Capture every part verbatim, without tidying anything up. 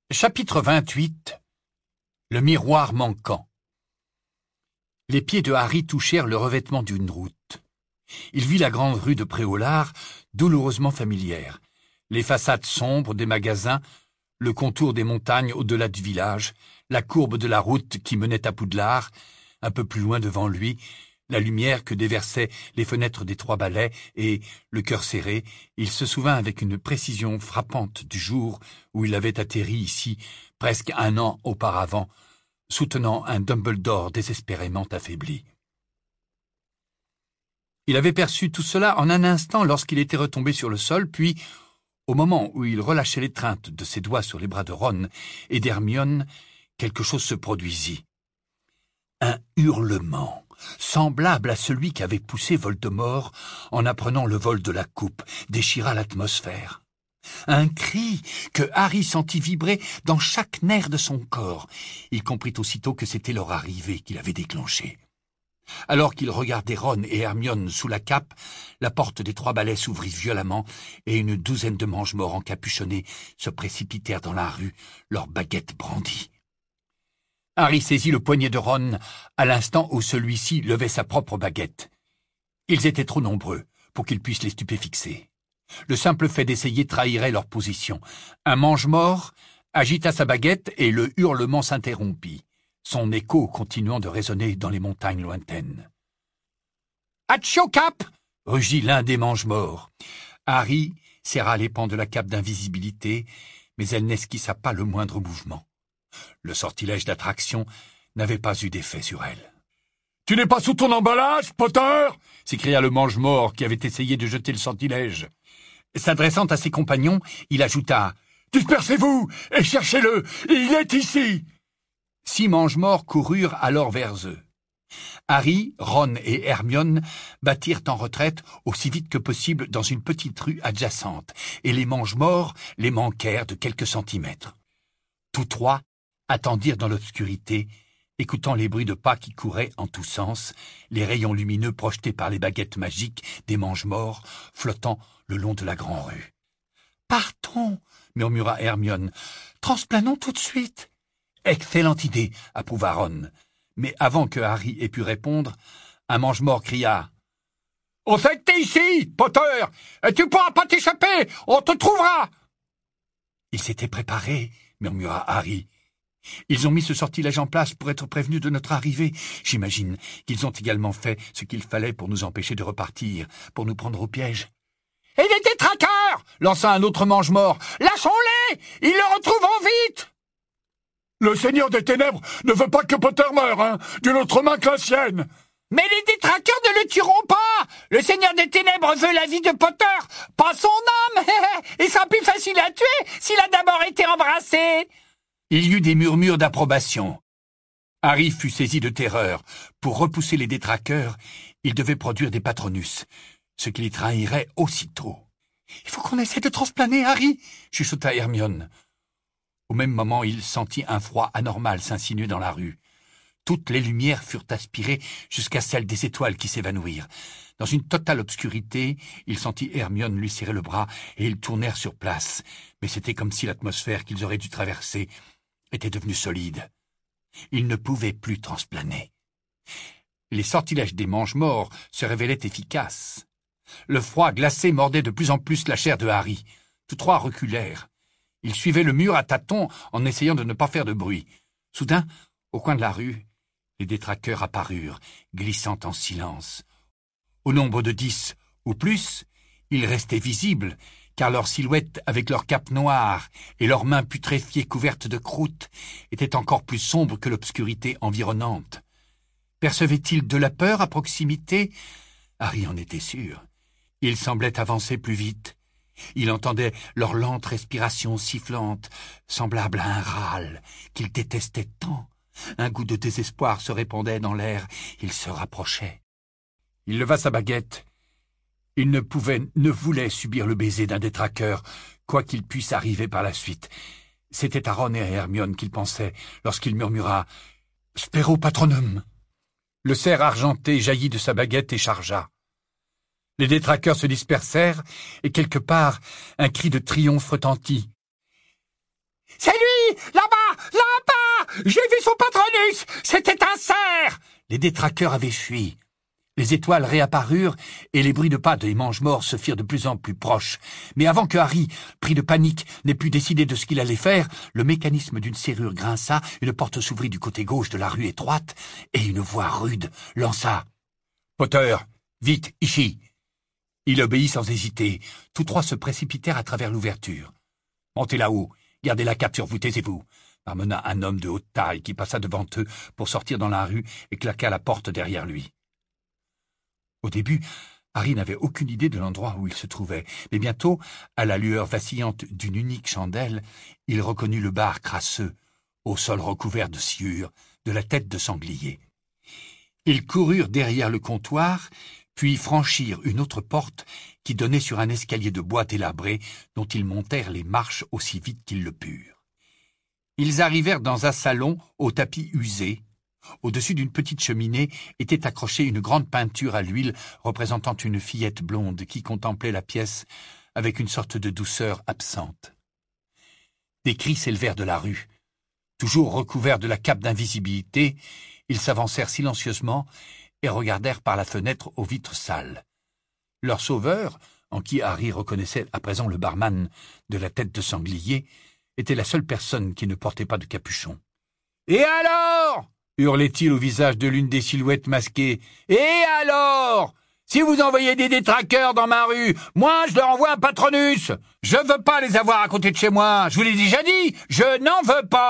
Chapitre vingt-huit. Le miroir manquant. Les pieds de Harry touchèrent le revêtement d'une route. Il vit la grande rue de Préolard, douloureusement familière, les façades sombres des magasins, le contour des montagnes au-delà du village, la courbe de la route qui menait à Poudlard, un peu plus loin devant lui, la lumière que déversaient les fenêtres des Trois Balais, et, le cœur serré, il se souvint avec une précision frappante du jour où il avait atterri ici, presque un an auparavant, soutenant un Dumbledore désespérément affaibli. Il avait perçu tout cela en un instant lorsqu'il était retombé sur le sol, puis, au moment où il relâchait l'étreinte de ses doigts sur les bras de Ron et d'Hermione, quelque chose se produisit. Un hurlement, semblable à celui qu'avait poussé Voldemort en apprenant le vol de la coupe, déchira l'atmosphère. Un cri que Harry sentit vibrer dans chaque nerf de son corps. Il comprit aussitôt que c'était leur arrivée qui l'avait déclenché. Alors qu'il regardait Ron et Hermione sous la cape, la porte des Trois Balais s'ouvrit violemment et une douzaine de mange-morts encapuchonnés se précipitèrent dans la rue, leurs baguettes brandies. Harry saisit le poignet de Ron à l'instant où celui-ci levait sa propre baguette. Ils étaient trop nombreux pour qu'ils puissent les stupéfixer. Le simple fait d'essayer trahirait leur position. Un mange-mort agita sa baguette et le hurlement s'interrompit, son écho continuant de résonner dans les montagnes lointaines. « Hatchio Cap !» rugit l'un des mange-morts. Harry serra les pans de la cape d'invisibilité, mais elle n'esquissa pas le moindre mouvement. Le sortilège d'attraction n'avait pas eu d'effet sur elle. « Tu n'es pas sous ton emballage, Potter !» s'écria le mange-mort qui avait essayé de jeter le sortilège. S'adressant à ses compagnons, il ajouta « Dispersez-vous et cherchez-le, il est ici !» Six mange-morts coururent alors vers eux. Harry, Ron et Hermione battirent en retraite aussi vite que possible dans une petite rue adjacente, et les mange-morts les manquèrent de quelques centimètres. Tous trois attendirent dans l'obscurité, écoutant les bruits de pas qui couraient en tous sens, les rayons lumineux projetés par les baguettes magiques des mange-morts flottant le long de la grande rue. « Partons !» murmura Hermione. « Transplanons tout de suite !» « Excellente idée !» approuva Ron. Mais avant que Harry ait pu répondre, un mange-mort cria « On sait que t'es ici, Potter, et tu pourras pas t'échapper, on te trouvera !» Il s'était préparé, murmura Harry. Ils ont mis ce sortilège en place pour être prévenus de notre arrivée. J'imagine qu'ils ont également fait ce qu'il fallait pour nous empêcher de repartir, pour nous prendre au piège. « Et les détraqueurs !» lança un autre mange-mort. « Lâchons-les! Ils le retrouveront vite !» « Le Seigneur des Ténèbres ne veut pas que Potter meure, hein, d'une autre main que la sienne !»« Mais les détraqueurs ne le tueront pas! Le Seigneur des Ténèbres veut la vie de Potter, pas son âme! Il sera plus facile à tuer s'il a d'abord été embrassé !» Il y eut des murmures d'approbation. Harry fut saisi de terreur. Pour repousser les détraqueurs, il devait produire des patronus, ce qui les trahirait aussitôt. « Il faut qu'on essaie de transplaner, Harry !» chuchota Hermione. Au même moment, il sentit un froid anormal s'insinuer dans la rue. Toutes les lumières furent aspirées jusqu'à celle des étoiles qui s'évanouirent. Dans une totale obscurité, il sentit Hermione lui serrer le bras et ils tournèrent sur place. Mais c'était comme si l'atmosphère qu'ils auraient dû traverser était devenue solide. Ils ne pouvaient plus transplaner. Les sortilèges des mange-morts se révélaient efficaces. Le froid glacé mordait de plus en plus la chair de Harry. Tous trois reculèrent. Ils suivaient le mur à tâtons en essayant de ne pas faire de bruit. Soudain, au coin de la rue, les détraqueurs apparurent, glissant en silence. Au nombre de dix ou plus, ils restaient visibles, car leurs silhouettes avec leurs capes noires et leurs mains putréfiées couvertes de croûte étaient encore plus sombres que l'obscurité environnante. Percevaient-ils de la peur à proximité? Harry en était sûr. Ils semblaient avancer plus vite. Il entendait leur lente respiration sifflante, semblable à un râle qu'il détestait tant. Un goût de désespoir se répandait dans l'air. Il se rapprochait. Il leva sa baguette. Il ne pouvait, ne voulait subir le baiser d'un détraqueur, quoi qu'il puisse arriver par la suite. C'était à Ron et à Hermione qu'il pensait lorsqu'il murmura « Spero patronum ». Le cerf argenté jaillit de sa baguette et chargea. Les détraqueurs se dispersèrent, et quelque part, un cri de triomphe retentit. « C'est lui, là-bas, là-bas! J'ai vu son patronus! C'était un cerf! Les détraqueurs avaient fui. Les étoiles réapparurent et les bruits de pas des mange-morts se firent de plus en plus proches. Mais avant que Harry, pris de panique, n'ait pu décider de ce qu'il allait faire, le mécanisme d'une serrure grinça, une porte s'ouvrit du côté gauche de la rue étroite et une voix rude lança « Potter, vite, ici !» Il obéit sans hésiter. Tous trois se précipitèrent à travers l'ouverture. « Montez là-haut, gardez la cape sur vous, taisez-vous !» marmonna un homme de haute taille qui passa devant eux pour sortir dans la rue et claqua la porte derrière lui. Au début, Harry n'avait aucune idée de l'endroit où il se trouvait, mais bientôt, à la lueur vacillante d'une unique chandelle, il reconnut le bar crasseux, au sol recouvert de sciure, de la tête de sanglier. Ils coururent derrière le comptoir, puis franchirent une autre porte qui donnait sur un escalier de bois délabré dont ils montèrent les marches aussi vite qu'ils le purent. Ils arrivèrent dans un salon au tapis usé. Au-dessus d'une petite cheminée était accrochée une grande peinture à l'huile représentant une fillette blonde qui contemplait la pièce avec une sorte de douceur absente. Des cris s'élevèrent de la rue. Toujours recouverts de la cape d'invisibilité, ils s'avancèrent silencieusement et regardèrent par la fenêtre aux vitres sales. Leur sauveur, en qui Harry reconnaissait à présent le barman de la tête de sanglier, était la seule personne qui ne portait pas de capuchon. « Et alors ?» hurlait-il au visage de l'une des silhouettes masquées. « Et alors ? Si vous envoyez des détraqueurs dans ma rue, moi je leur envoie un patronus. Je veux pas les avoir à côté de chez moi. Je vous l'ai déjà dit, je n'en veux pas. »«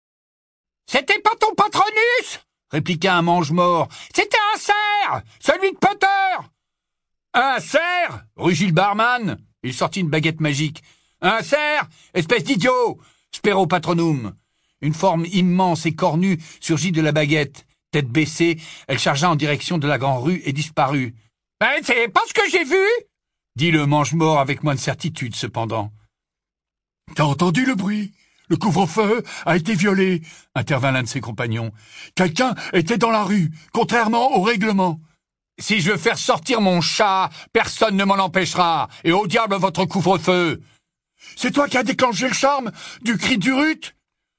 C'était pas ton patronus ?» répliqua un mange-mort. « C'était un cerf, celui de Potter. »« Un cerf ?» rugit le barman. Il sortit une baguette magique. « Un cerf, espèce d'idiot, spero patronum. » Une forme immense et cornue surgit de la baguette. Tête baissée, elle chargea en direction de la grande rue et disparut. « Ben, c'est pas ce que j'ai vu !» dit le mange-mort avec moins de certitude, cependant. « T'as entendu le bruit ? Le couvre-feu a été violé !» intervint l'un de ses compagnons. « Quelqu'un était dans la rue, contrairement au règlement. »« Si je veux faire sortir mon chat, personne ne m'en empêchera, et au diable votre couvre-feu !»« C'est toi qui as déclenché le charme du cri d'Urut ?»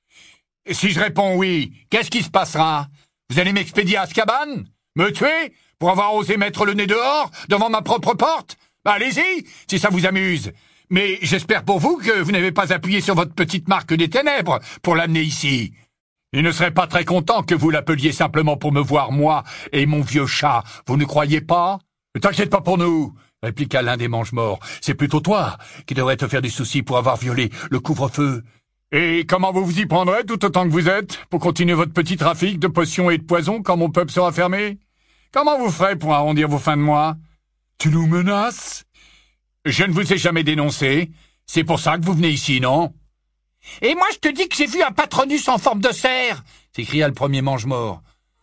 Si je réponds oui, qu'est-ce qui se passera? Vous allez m'expédier à Azkaban? Me tuer? Pour avoir osé mettre le nez dehors, devant ma propre porte? Bah, allez-y, si ça vous amuse. Mais j'espère pour vous que vous n'avez pas appuyé sur votre petite marque des ténèbres pour l'amener ici. Il ne serait pas très content que vous l'appeliez simplement pour me voir, moi et mon vieux chat, vous ne croyez pas? Ne t'inquiète pas pour nous, répliqua l'un des mange-morts. C'est plutôt toi qui devrais te faire du souci pour avoir violé le couvre-feu. Et comment vous vous y prendrez tout autant que vous êtes pour continuer votre petit trafic de potions et de poisons quand mon peuple sera fermé? Comment vous ferez pour arrondir vos fins de mois? Tu nous menaces? Je ne vous ai jamais dénoncé. C'est pour ça que vous venez ici, non? Et moi je te dis que j'ai vu un patronus en forme de cerf, s'écria le premier mange-mort.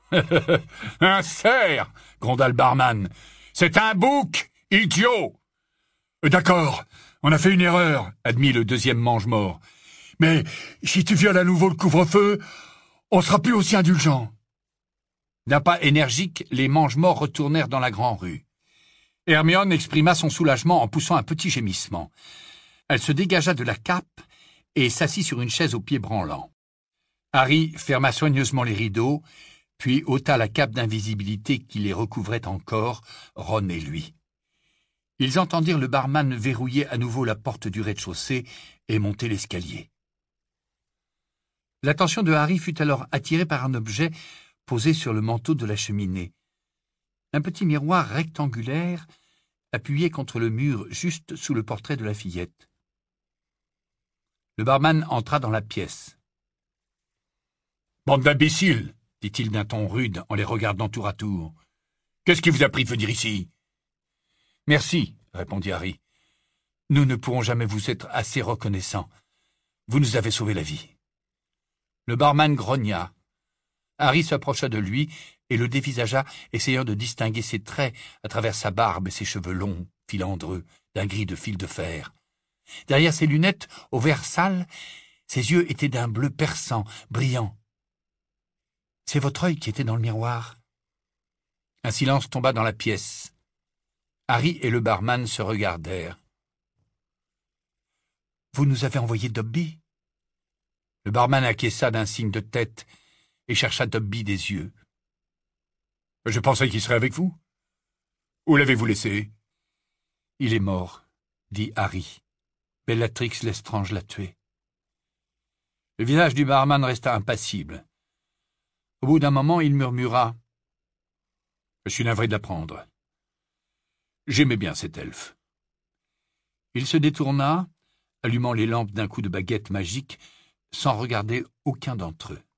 Un cerf, gronda le barman. C'est un bouc, idiot. D'accord, on a fait une erreur, admit le deuxième mange-mort. Mais si tu violes à nouveau le couvre-feu, on sera plus aussi indulgent. D'un pas énergique, les mange-morts retournèrent dans la grande rue. Hermione exprima son soulagement en poussant un petit gémissement. Elle se dégagea de la cape et s'assit sur une chaise aux pieds branlants. Harry ferma soigneusement les rideaux, puis ôta la cape d'invisibilité qui les recouvrait encore, Ron et lui. Ils entendirent le barman verrouiller à nouveau la porte du rez-de-chaussée et monter l'escalier. L'attention de Harry fut alors attirée par un objet posé sur le manteau de la cheminée. Un petit miroir rectangulaire appuyé contre le mur juste sous le portrait de la fillette. Le barman entra dans la pièce. « Bande d'imbéciles !» dit-il d'un ton rude en les regardant tour à tour. « Qu'est-ce qui vous a pris de venir ici ?»« Merci, » répondit Harry. « Nous ne pourrons jamais vous être assez reconnaissants. Vous nous avez sauvé la vie. » Le barman grogna. Harry s'approcha de lui et le dévisagea, essayant de distinguer ses traits à travers sa barbe et ses cheveux longs, filandreux, d'un gris de fil de fer. Derrière ses lunettes, au vert sale, ses yeux étaient d'un bleu perçant, brillant. « C'est votre œil qui était dans le miroir. » Un silence tomba dans la pièce. Harry et le barman se regardèrent. « Vous nous avez envoyé Dobby ?» Le barman acquiesça d'un signe de tête et chercha Dobby des yeux. « Je pensais qu'il serait avec vous. Où l'avez-vous laissé ?»« Il est mort, » dit Harry. « Bellatrix Lestrange l'a tué. » Le visage du barman resta impassible. Au bout d'un moment, il murmura « Je suis navré de l'apprendre. J'aimais bien cet elfe. » Il se détourna, allumant les lampes d'un coup de baguette magique, sans regarder aucun d'entre eux.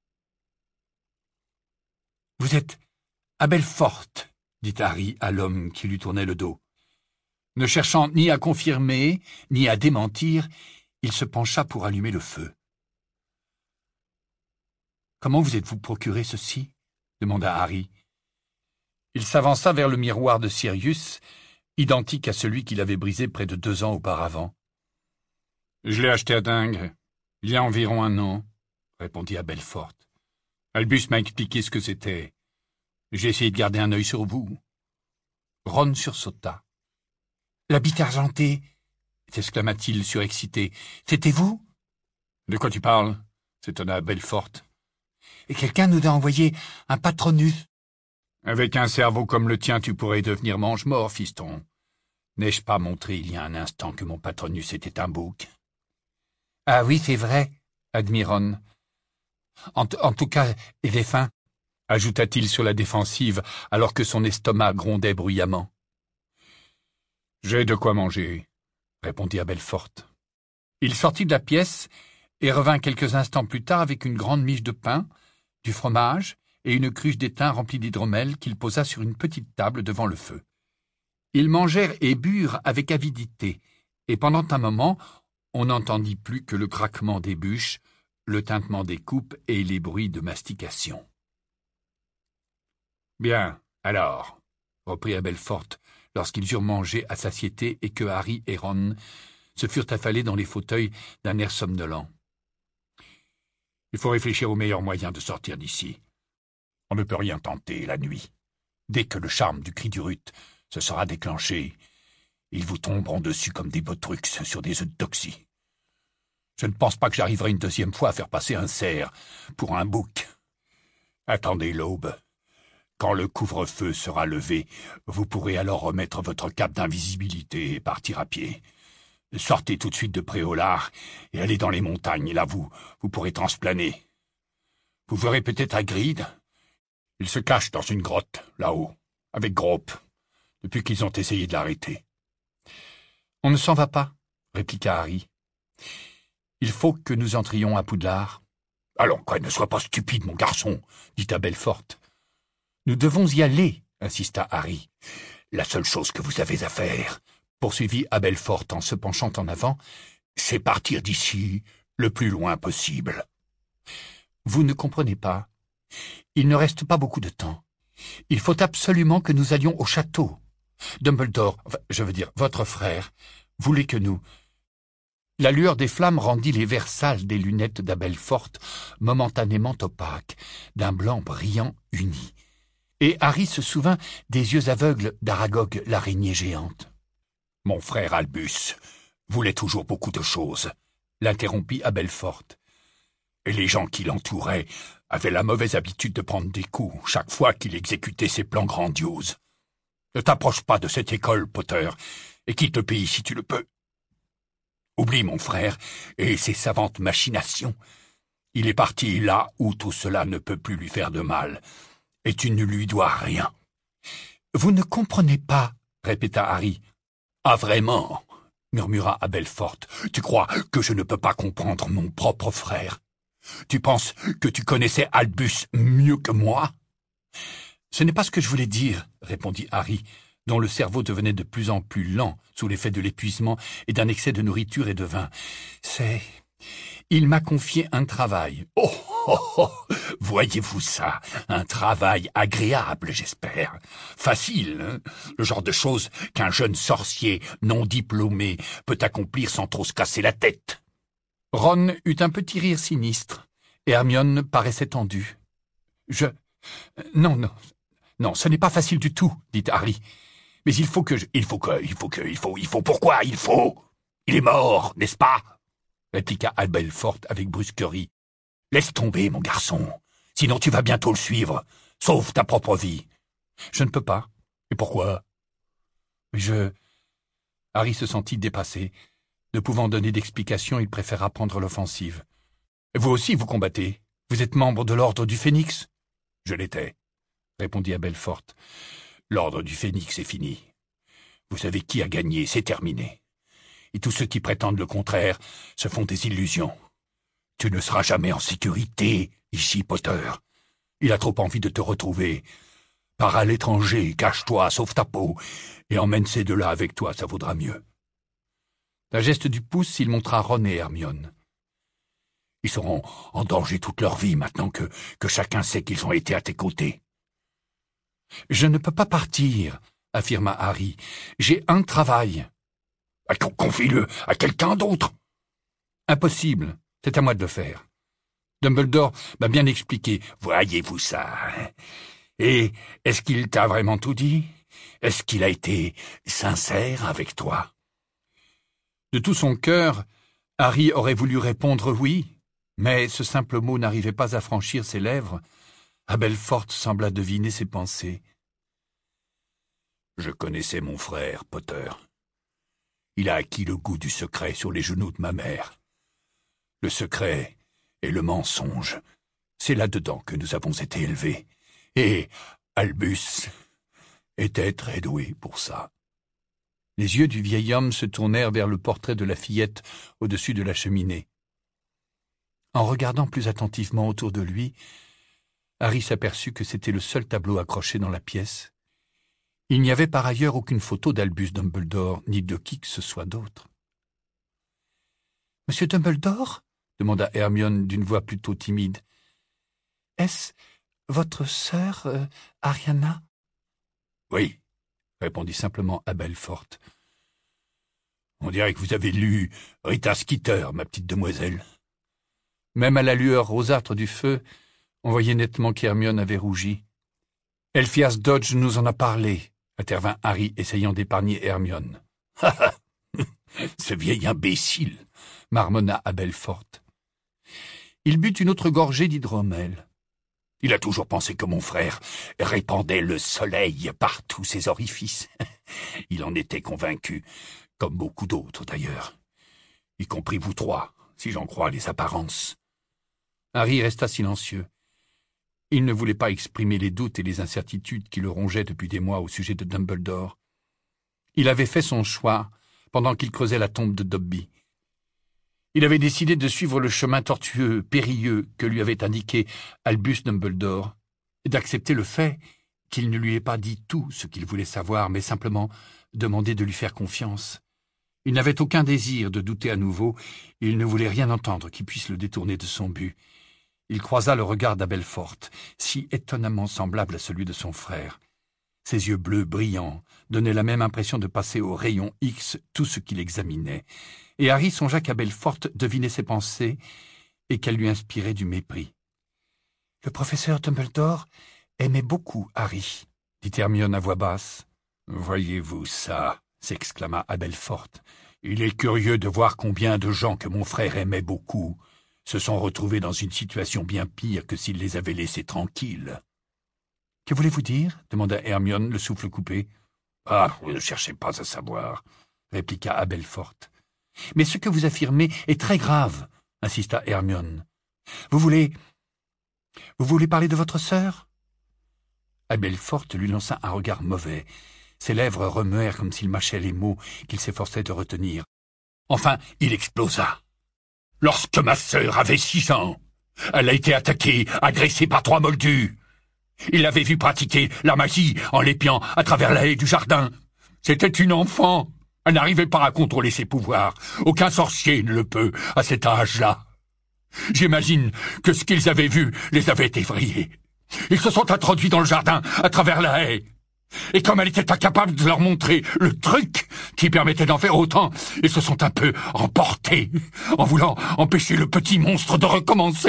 « Vous êtes à Belfort, » dit Harry à l'homme qui lui tournait le dos. Ne cherchant ni à confirmer, ni à démentir, il se pencha pour allumer le feu. « Comment vous êtes-vous procuré ceci ?» demanda Harry. Il s'avança vers le miroir de Sirius, identique à celui qu'il avait brisé près de deux ans auparavant. « Je l'ai acheté à Dingres, il y a environ un an, » répondit à Belfort. « Albus m'a expliqué ce que c'était. J'ai essayé de garder un œil sur vous. » Ron sursauta. « La bite argentée !» s'exclama-t-il surexcité. « C'était vous ?»« De quoi tu parles ?» s'étonna Belfort. « Et quelqu'un nous a envoyé un patronus. »« Avec un cerveau comme le tien, tu pourrais devenir mange-mort, fiston. N'ai-je pas montré il y a un instant que mon patronus était un bouc ?»« Ah oui, c'est vrai, » admit Ron. « En, en tout cas, il est fin, » ajouta-t-il sur la défensive, alors que son estomac grondait bruyamment. « J'ai de quoi manger, » répondit à Belfort. Il sortit de la pièce et revint quelques instants plus tard avec une grande miche de pain, du fromage et une cruche d'étain remplie d'hydromel qu'il posa sur une petite table devant le feu. Ils mangèrent et burent avec avidité, et pendant un moment, on n'entendit plus que le craquement des bûches, le tintement des coupes et les bruits de mastication. « Bien, alors, » reprit Belfort, lorsqu'ils eurent mangé à satiété et que Harry et Ron se furent affalés dans les fauteuils d'un air somnolent. « Il faut réfléchir au meilleur moyen de sortir d'ici. On ne peut rien tenter la nuit. Dès que le charme du cri du rut se sera déclenché, ils vous tomberont dessus comme des botrux sur des œufs d'oxy. Je ne pense pas que j'arriverai une deuxième fois à faire passer un cerf pour un bouc. Attendez l'aube. Quand le couvre-feu sera levé, vous pourrez alors remettre votre cape d'invisibilité et partir à pied. Sortez tout de suite de Préolard et allez dans les montagnes, là vous, vous pourrez transplaner. Vous verrez peut-être Hagrid. Il se cache dans une grotte, là-haut, avec Grope, depuis qu'ils ont essayé de l'arrêter. »« On ne s'en va pas, » répliqua Harry. « Il faut que nous entrions à Poudlard. »« Allons, quoi, ne sois pas stupide, mon garçon, » dit à Belfort. « Nous devons y aller, » insista Harry. « La seule chose que vous avez à faire, » poursuivit Belfort en se penchant en avant, « c'est partir d'ici le plus loin possible. »« Vous ne comprenez pas. Il ne reste pas beaucoup de temps. Il faut absolument que nous allions au château. Dumbledore, enfin, je veux dire votre frère, voulait que nous... » La lueur des flammes rendit les verres sales des lunettes d'Abelfort momentanément opaques, d'un blanc brillant uni. Et Harry se souvint des yeux aveugles d'Aragog, l'araignée géante. « Mon frère Albus voulait toujours beaucoup de choses, » l'interrompit Belfort. « Et les gens qui l'entouraient avaient la mauvaise habitude de prendre des coups chaque fois qu'il exécutait ses plans grandioses. Ne t'approche pas de cette école, Potter, et quitte le pays si tu le peux. Oublie mon frère et ses savantes machinations. Il est parti là où tout cela ne peut plus lui faire de mal, et tu ne lui dois rien. »« Vous ne comprenez pas, » répéta Harry. « Ah vraiment ?» murmura Belfort. « Tu crois que je ne peux pas comprendre mon propre frère? Tu penses que tu connaissais Albus mieux que moi ?»« Ce n'est pas ce que je voulais dire, » répondit Harry, dont le cerveau devenait de plus en plus lent sous l'effet de l'épuisement et d'un excès de nourriture et de vin. « C'est... il m'a confié un travail. »« Oh, oh, oh, voyez-vous ça? Un travail agréable, j'espère. Facile, hein? Le genre de choses qu'un jeune sorcier non diplômé peut accomplir sans trop se casser la tête. » Ron eut un petit rire sinistre, et Hermione paraissait tendue. « Je... Non, non, non, ce n'est pas facile du tout, » dit Harry. « Mais il faut que je... Il faut que... Il faut que... Il faut... Il faut... Pourquoi il faut? Il est mort, n'est-ce pas? » répliqua Belfort avec brusquerie. « Laisse tomber, mon garçon, sinon tu vas bientôt le suivre. Sauve ta propre vie. »« Je ne peux pas. Et pourquoi ?»« Je... » Harry se sentit dépassé. Ne pouvant donner d'explication, il préféra prendre l'offensive. « Vous aussi, vous combattez. Vous êtes membre de l'ordre du Phénix ?»« Je l'étais, » répondit Belfort. « L'ordre du Phénix est fini. Vous savez qui a gagné, c'est terminé. Et tous ceux qui prétendent le contraire se font des illusions. Tu ne seras jamais en sécurité, ici, Potter. Il a trop envie de te retrouver. Pars à l'étranger, cache-toi, sauve ta peau, et emmène ces deux-là avec toi, ça vaudra mieux. » D'un geste du pouce, il montra Ron et Hermione. Ils seront en danger toute leur vie maintenant que, que chacun sait qu'ils ont été à tes côtés. « Je ne peux pas partir, » affirma Harry. « J'ai un travail. »« Confie-le à quelqu'un d'autre. »« Impossible, c'est à moi de le faire. Dumbledore m'a bien expliqué. Voyez-vous ça, hein? Et est-ce qu'il t'a vraiment tout dit? Est-ce qu'il a été sincère avec toi? » De tout son cœur, Harry aurait voulu répondre oui, mais ce simple mot n'arrivait pas à franchir ses lèvres. Belfort sembla deviner ses pensées. « Je connaissais mon frère, Potter. Il a acquis le goût du secret sur les genoux de ma mère. Le secret et le mensonge, c'est là-dedans que nous avons été élevés. Et Albus était très doué pour ça. » Les yeux du vieil homme se tournèrent vers le portrait de la fillette au-dessus de la cheminée. En regardant plus attentivement autour de lui, Harry s'aperçut que c'était le seul tableau accroché dans la pièce. Il n'y avait par ailleurs aucune photo d'Albus Dumbledore, ni de qui que ce soit d'autre. « Monsieur Dumbledore ?» demanda Hermione d'une voix plutôt timide. « Est-ce votre sœur, euh, Ariana ?»« Oui, » répondit simplement Belfort. « On dirait que vous avez lu Rita Skeeter, ma petite demoiselle. » Même à la lueur rosâtre du feu, on voyait nettement qu'Hermione avait rougi. « Elphias Dodge nous en a parlé, » intervint Harry, essayant d'épargner Hermione. « Ha ha, ce vieil imbécile !» marmonna Belfort. Il but une autre gorgée d'hydromel. « Il a toujours pensé que mon frère répandait le soleil par tous ses orifices. Il en était convaincu, comme beaucoup d'autres d'ailleurs, y compris vous trois, si j'en crois les apparences. » Harry resta silencieux. Il ne voulait pas exprimer les doutes et les incertitudes qui le rongeaient depuis des mois au sujet de Dumbledore. Il avait fait son choix pendant qu'il creusait la tombe de Dobby. Il avait décidé de suivre le chemin tortueux, périlleux que lui avait indiqué Albus Dumbledore, et d'accepter le fait qu'il ne lui ait pas dit tout ce qu'il voulait savoir, mais simplement demandé de lui faire confiance. Il n'avait aucun désir de douter à nouveau, et il ne voulait rien entendre qui puisse le détourner de son but. Il croisa le regard d'Abelfort, si étonnamment semblable à celui de son frère. Ses yeux bleus brillants donnaient la même impression de passer au rayon X tout ce qu'il examinait, et Harry songea qu'Abelfort devinait ses pensées et qu'elle lui inspirait du mépris. « Le professeur Dumbledore aimait beaucoup Harry, » dit Hermione à voix basse. « Voyez-vous ça ?» s'exclama Belfort. « Il est curieux de voir combien de gens que mon frère aimait beaucoup se sont retrouvés dans une situation bien pire que s'il les avait laissés tranquilles. »« Que voulez-vous dire ?» demanda Hermione, le souffle coupé. « Ah, ne cherchez pas à savoir, » répliqua Belfort. « Mais ce que vous affirmez est très grave, » insista Hermione. « Vous voulez... Vous voulez parler de votre sœur ?» Belfort lui lança un regard mauvais. Ses lèvres remuèrent comme s'il mâchait les mots qu'il s'efforçait de retenir. Enfin, il explosa. « Lorsque ma sœur avait six ans, elle a été attaquée, agressée par trois moldus. Il l'avait vue pratiquer la magie en l'épiant à travers la haie du jardin. C'était une enfant. Elle n'arrivait pas à contrôler ses pouvoirs. Aucun sorcier ne le peut à cet âge-là. J'imagine que ce qu'ils avaient vu les avait effrayés. Ils se sont introduits dans le jardin à travers la haie. Et comme elle était incapable de leur montrer le truc qui permettait d'en faire autant, ils se sont un peu emportés, en voulant empêcher le petit monstre de recommencer. »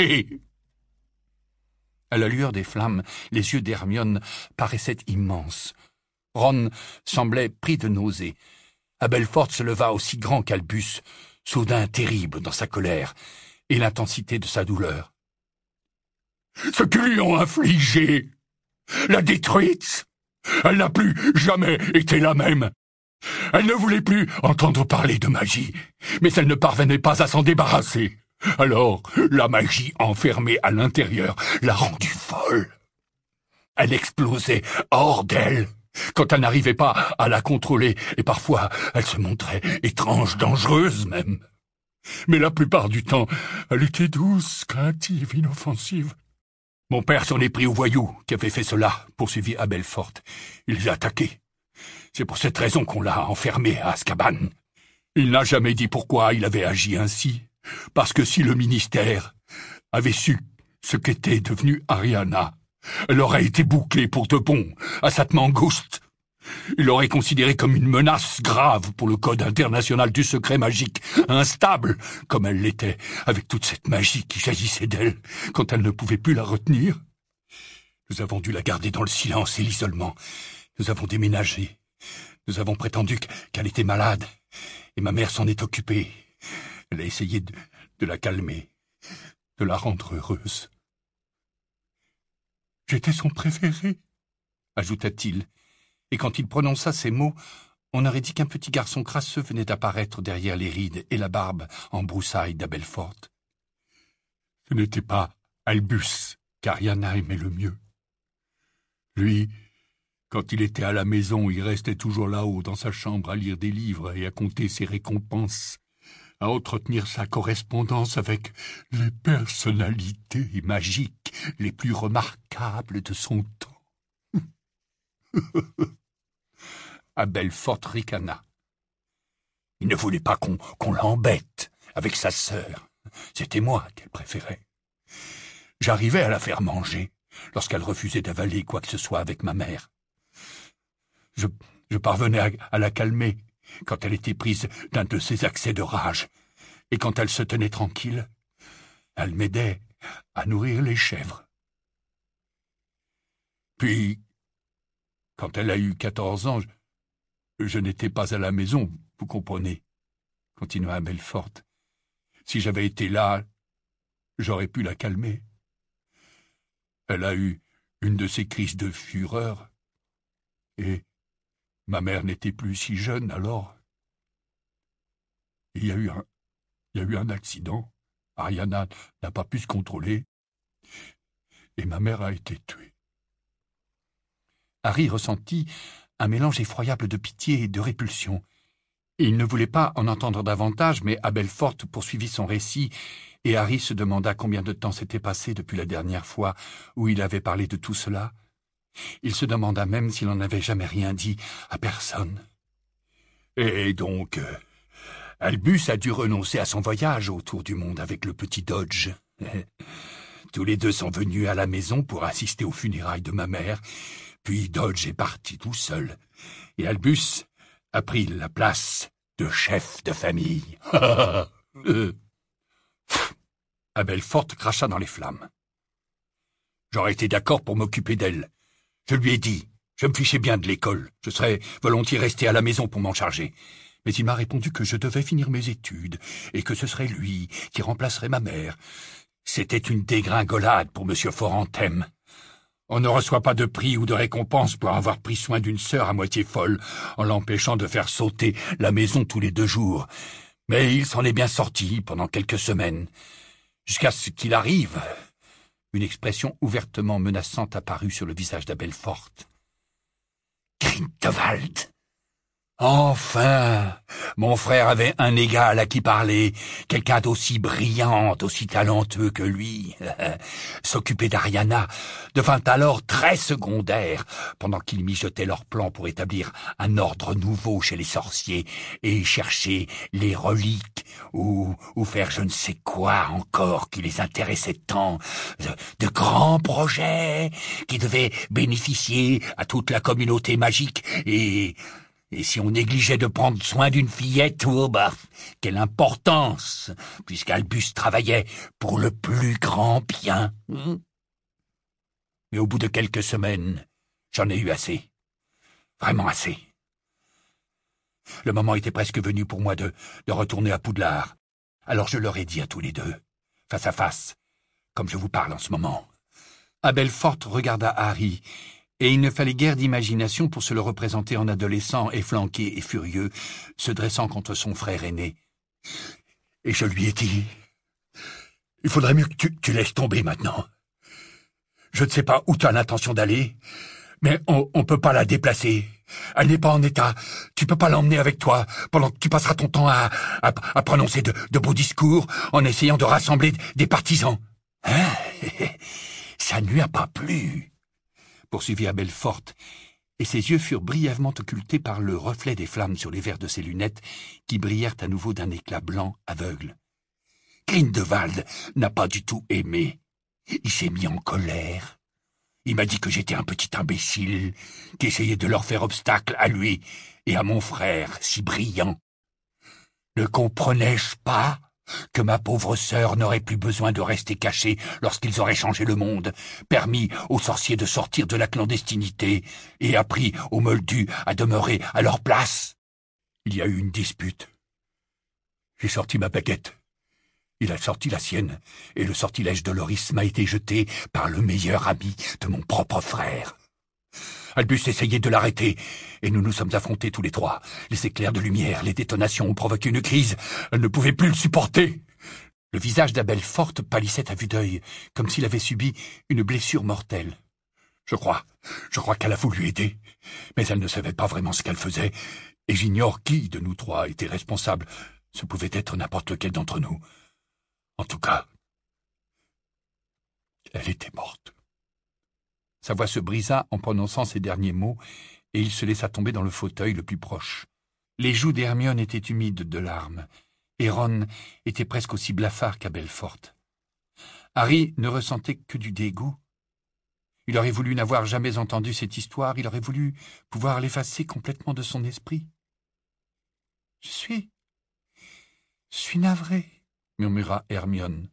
À la lueur des flammes, les yeux d'Hermione paraissaient immenses. Ron semblait pris de nausée. Belfort se leva aussi grand qu'Albus, soudain terrible dans sa colère et l'intensité de sa douleur. Ce qu'ils lui ont infligé l'a détruite. Elle n'a plus jamais été la même. Elle ne voulait plus entendre parler de magie, mais elle ne parvenait pas à s'en débarrasser. Alors, la magie enfermée à l'intérieur l'a rendue folle. Elle explosait hors d'elle quand elle n'arrivait pas à la contrôler, et parfois elle se montrait étrange, dangereuse même. Mais la plupart du temps, elle était douce, craintive, inoffensive. Mon père s'en est pris aux voyous qui avaient fait cela, poursuivit Abelfort. Il les a attaqués. C'est pour cette raison qu'on l'a enfermé à Azkaban. Il n'a jamais dit pourquoi il avait agi ainsi, parce que si le ministère avait su ce qu'était devenue Ariana, elle aurait été bouclée pour de bon à Satmangouste. Il l'aurait considérée comme une menace grave pour le code international du secret magique, instable comme elle l'était, avec toute cette magie qui jaillissait d'elle quand elle ne pouvait plus la retenir. Nous avons dû la garder dans le silence et l'isolement. Nous avons déménagé. Nous avons prétendu qu'elle était malade, et ma mère s'en est occupée. Elle a essayé de, de la calmer, de la rendre heureuse. « J'étais son préféré », ajouta-t-il, et quand il prononça ces mots, on aurait dit qu'un petit garçon crasseux venait d'apparaître derrière les rides et la barbe en broussailles d'Abelfort. Ce n'était pas Albus qu'Ariana aimait le mieux. Lui, quand il était à la maison, il restait toujours là-haut dans sa chambre à lire des livres et à compter ses récompenses, à entretenir sa correspondance avec les personnalités magiques les plus remarquables de son temps. Abelfort ricana. Il ne voulait pas qu'on qu'on l'embête avec sa sœur. C'était moi qu'elle préférait. J'arrivais à la faire manger lorsqu'elle refusait d'avaler quoi que ce soit avec ma mère. Je, je parvenais à, à la calmer quand elle était prise d'un de ses accès de rage, et quand elle se tenait tranquille, elle m'aidait à nourrir les chèvres. Puis, quand elle a eu quatorze ans, je, je n'étais pas à la maison, vous comprenez, continua Abelfort. Si j'avais été là, j'aurais pu la calmer. Elle a eu une de ces crises de fureur, et ma mère n'était plus si jeune alors. Il y a eu un, il y a eu un accident. Ariana n'a pas pu se contrôler, et ma mère a été tuée. Harry ressentit un mélange effroyable de pitié et de répulsion. Il ne voulait pas en entendre davantage, mais Abelfort poursuivit son récit, et Harry se demanda combien de temps s'était passé depuis la dernière fois où il avait parlé de tout cela. Il se demanda même s'il n'en avait jamais rien dit à personne. Et donc, euh, Albus a dû renoncer à son voyage autour du monde avec le petit Dodge. Tous les deux sont venus à la maison pour assister aux funérailles de ma mère, puis Dodge est parti tout seul, et Albus a pris la place de chef de famille. Abelfort cracha dans les flammes. J'aurais été d'accord pour m'occuper d'elle. Je lui ai dit, je me fichais bien de l'école, je serais volontiers resté à la maison pour m'en charger. Mais il m'a répondu que je devais finir mes études, et que ce serait lui qui remplacerait ma mère. C'était une dégringolade pour Monsieur Forantem. On ne reçoit pas de prix ou de récompense pour avoir pris soin d'une sœur à moitié folle, en l'empêchant de faire sauter la maison tous les deux jours. Mais il s'en est bien sorti pendant quelques semaines, jusqu'à ce qu'il arrive. Une expression ouvertement menaçante apparut sur le visage d'Abelfort. Grindelwald. Enfin, mon frère avait un égal à qui parler, quelqu'un d'aussi brillant, d'aussi talentueux que lui. S'occuper d'Ariana devint alors très secondaire, pendant qu'ils mijotaient leurs plans pour établir un ordre nouveau chez les sorciers et chercher les reliques ou, ou faire je ne sais quoi encore qui les intéressait tant. De, de grands projets qui devaient bénéficier à toute la communauté magique et... Et si on négligeait de prendre soin d'une fillette, oh bah, quelle importance, puisqu'Albus travaillait pour le plus grand bien. Mais au bout de quelques semaines, j'en ai eu assez. Vraiment assez. Le moment était presque venu pour moi de, de retourner à Poudlard. Alors je leur ai dit à tous les deux, face à face, comme je vous parle en ce moment. » Abelfort regarda Harry, et il ne fallait guère d'imagination pour se le représenter en adolescent efflanqué et furieux, se dressant contre son frère aîné. Et je lui ai dit, « Il faudrait mieux que tu, tu laisses tomber maintenant. Je ne sais pas où tu as l'intention d'aller, mais on ne peut pas la déplacer. Elle n'est pas en état. Tu peux pas l'emmener avec toi pendant que tu passeras ton temps à, à, à prononcer de, de beaux discours en essayant de rassembler des partisans. Hein? Ça ne lui a pas plu, » poursuivit Abelfort, et ses yeux furent brièvement occultés par le reflet des flammes sur les verres de ses lunettes qui brillèrent à nouveau d'un éclat blanc aveugle. Grindelwald n'a pas du tout aimé. Il s'est mis en colère. Il m'a dit que j'étais un petit imbécile, qui essayait de leur faire obstacle à lui et à mon frère, si brillant. Ne comprenais-je pas que ma pauvre sœur n'aurait plus besoin de rester cachée lorsqu'ils auraient changé le monde, permis aux sorciers de sortir de la clandestinité et appris aux Moldus à demeurer à leur place? Il y a eu une dispute. J'ai sorti ma baguette. Il a sorti la sienne, et le sortilège de Loris m'a été jeté par le meilleur ami de mon propre frère. Albus essayait de l'arrêter, et nous nous sommes affrontés tous les trois. Les éclairs de lumière, les détonations ont provoqué une crise. Elle ne pouvait plus le supporter. Le visage d'Abelfort pâlissait à vue d'œil, comme s'il avait subi une blessure mortelle. Je crois, je crois qu'elle a voulu aider, mais elle ne savait pas vraiment ce qu'elle faisait, et j'ignore qui de nous trois était responsable. Ce pouvait être n'importe lequel d'entre nous. En tout cas, elle était morte. Sa voix se brisa en prononçant ces derniers mots, et il se laissa tomber dans le fauteuil le plus proche. Les joues d'Hermione étaient humides de larmes, et Ron était presque aussi blafard qu'Abelfort. Harry ne ressentait que du dégoût. Il aurait voulu n'avoir jamais entendu cette histoire, il aurait voulu pouvoir l'effacer complètement de son esprit. « Je suis... je suis navré, » murmura Hermione.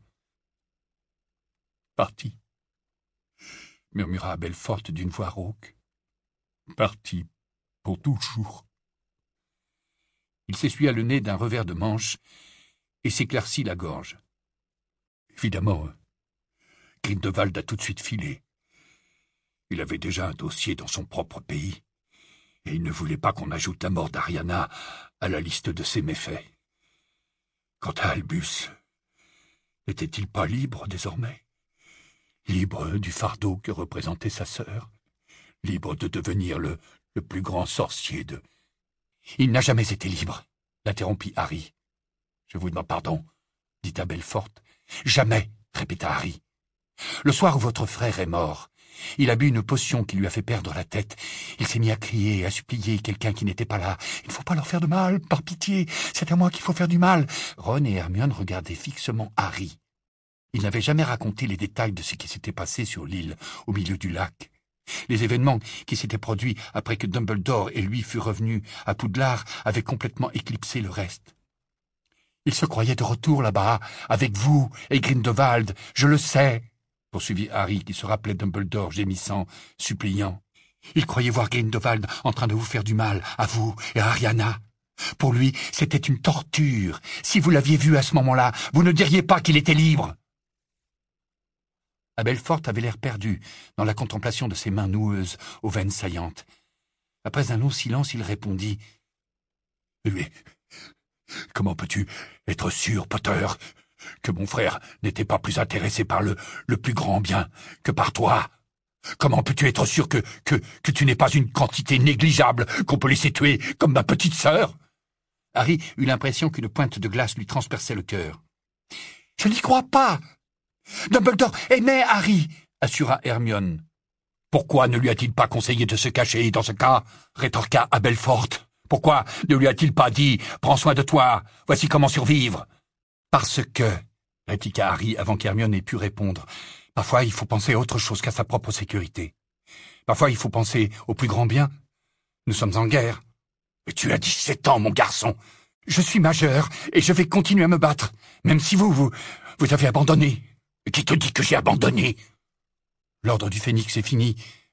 « Parti, » murmura Abelfort d'une voix rauque. « Parti pour toujours. » Il s'essuya le nez d'un revers de manche et s'éclaircit la gorge. Évidemment, Grindelwald a tout de suite filé. Il avait déjà un dossier dans son propre pays, et il ne voulait pas qu'on ajoute la mort d'Ariana à la liste de ses méfaits. Quant à Albus, n'était-il pas libre désormais? Libre du fardeau que représentait sa sœur, libre de devenir le, le plus grand sorcier de... « Il n'a jamais été libre, » l'interrompit Harry. « Je vous demande pardon, » dit Abelfort. « Jamais, » répéta Harry. « Le soir où votre frère est mort, il a bu une potion qui lui a fait perdre la tête. Il s'est mis à crier et à supplier quelqu'un qui n'était pas là. « Il ne faut pas leur faire de mal, par pitié, c'est à moi qu'il faut faire du mal. » Ron et Hermione regardaient fixement Harry. Il n'avait jamais raconté les détails de ce qui s'était passé sur l'île, au milieu du lac. Les événements qui s'étaient produits après que Dumbledore et lui furent revenus à Poudlard avaient complètement éclipsé le reste. « Il se croyait de retour là-bas, avec vous et Grindelwald, je le sais, » poursuivit Harry, qui se rappelait Dumbledore gémissant, suppliant. « Il croyait voir Grindelwald en train de vous faire du mal, à vous et à Ariana. Pour lui, c'était une torture. Si vous l'aviez vu à ce moment-là, vous ne diriez pas qu'il était libre. » Abelfort avait l'air perdu dans la contemplation de ses mains noueuses aux veines saillantes. Après un long silence, il répondit. « Mais comment peux-tu être sûr, Potter, que mon frère n'était pas plus intéressé par le, le plus grand bien que par toi? Comment peux-tu être sûr que, que, que tu n'es pas une quantité négligeable qu'on peut laisser tuer comme ma petite sœur ?» Harry eut l'impression qu'une pointe de glace lui transperçait le cœur. « Je n'y crois pas. Dumbledore aimait Harry, » assura Hermione. « Pourquoi ne lui a-t-il pas conseillé de se cacher dans ce cas ?» rétorqua Abelfort. « Pourquoi ne lui a-t-il pas dit « Prends soin de toi, voici comment survivre »?» « Parce que, » répliqua Harry avant qu'Hermione ait pu répondre, « parfois il faut penser à autre chose qu'à sa propre sécurité. Parfois il faut penser au plus grand bien. Nous sommes en guerre. »« Mais tu as dix-sept ans, mon garçon. Je suis majeur et je vais continuer à me battre, même si vous, vous, vous avez abandonné. » « Qui te dit que j'ai abandonné ?»« L'ordre du Phénix est fini, »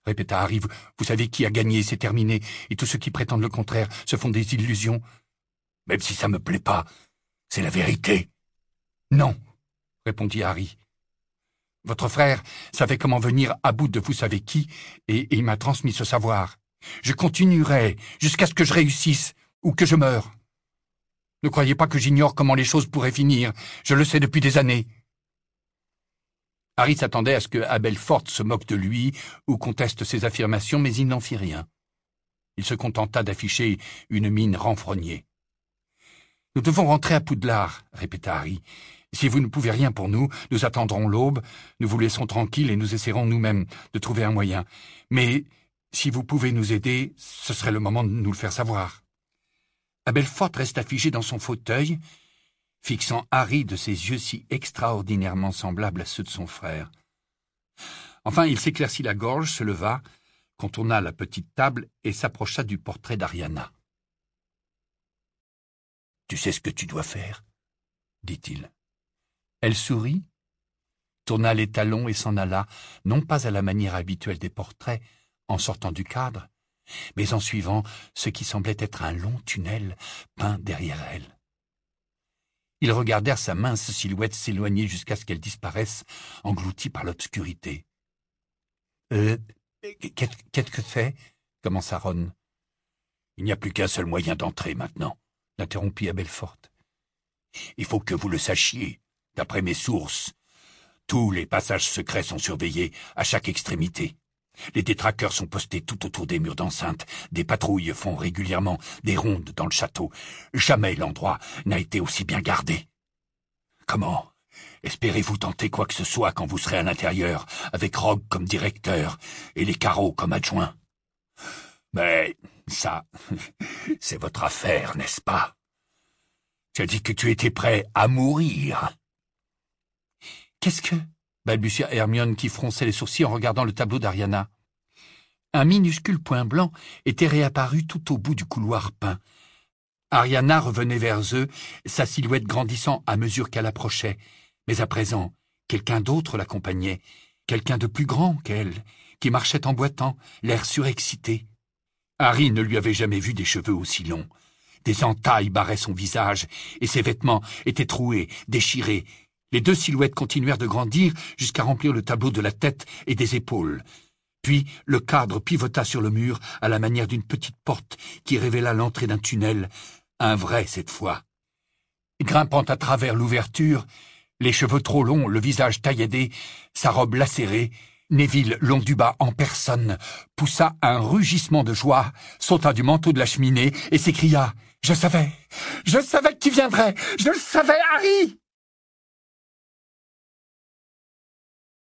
répéta Harry. Vous, vous savez qui a gagné, c'est terminé, et tous ceux qui prétendent le contraire se font des illusions. Même si ça me plaît pas, c'est la vérité. Non, répondit Harry. Votre frère savait comment venir à bout de vous savez qui, et, et il m'a transmis ce savoir. Je continuerai jusqu'à ce que je réussisse, ou que je meure. Ne croyez pas que j'ignore comment les choses pourraient finir, je le sais depuis des années. Harry s'attendait à ce que Aberforth se moque de lui ou conteste ses affirmations, mais il n'en fit rien. Il se contenta d'afficher une mine renfrognée. « Nous devons rentrer à Poudlard, » répéta Harry. « Si vous ne pouvez rien pour nous, nous attendrons l'aube, nous vous laisserons tranquilles et nous essaierons nous-mêmes de trouver un moyen. Mais si vous pouvez nous aider, ce serait le moment de nous le faire savoir. » Aberforth resta figé dans son fauteuil, fixant Harry de ses yeux si extraordinairement semblables à ceux de son frère. Enfin, il s'éclaircit la gorge, se leva, contourna la petite table et s'approcha du portrait d'Ariana. « Tu sais ce que tu dois faire ?» dit-il. Elle sourit, tourna les talons et s'en alla, non pas à la manière habituelle des portraits, en sortant du cadre, mais en suivant ce qui semblait être un long tunnel peint derrière elle. Ils regardèrent sa mince silhouette s'éloigner jusqu'à ce qu'elle disparaisse, engloutie par l'obscurité. « Euh, qu'est-ce que c'est ?» commença Ron. « Il n'y a plus qu'un seul moyen d'entrer maintenant, » l'interrompit Aberforth. « Il faut que vous le sachiez, d'après mes sources. Tous les passages secrets sont surveillés à chaque extrémité. Les détraqueurs sont postés tout autour des murs d'enceinte. Des patrouilles font régulièrement des rondes dans le château. Jamais l'endroit n'a été aussi bien gardé. Comment espérez-vous tenter quoi que ce soit quand vous serez à l'intérieur, avec Rogue comme directeur et les carreaux comme adjoints? Mais ça, c'est votre affaire, n'est-ce pas? Tu as dit que tu étais prêt à mourir. Qu'est-ce que... balbutia Hermione qui fronçait les sourcils en regardant le tableau d'Ariana. Un minuscule point blanc était réapparu tout au bout du couloir peint. Ariana revenait vers eux, sa silhouette grandissant à mesure qu'elle approchait. Mais à présent, quelqu'un d'autre l'accompagnait, quelqu'un de plus grand qu'elle, qui marchait en boitant, l'air surexcité. Harry ne lui avait jamais vu des cheveux aussi longs. Des entailles barraient son visage, et ses vêtements étaient troués, déchirés. Les deux silhouettes continuèrent de grandir jusqu'à remplir le tableau de la tête et des épaules. Puis le cadre pivota sur le mur à la manière d'une petite porte qui révéla l'entrée d'un tunnel, un vrai cette fois. Grimpant à travers l'ouverture, les cheveux trop longs, le visage tailladé, sa robe lacérée, Neville Londubat en personne poussa un rugissement de joie, sauta du manteau de la cheminée et s'écria « Je savais, je savais que tu viendrais, je le savais, Harry !»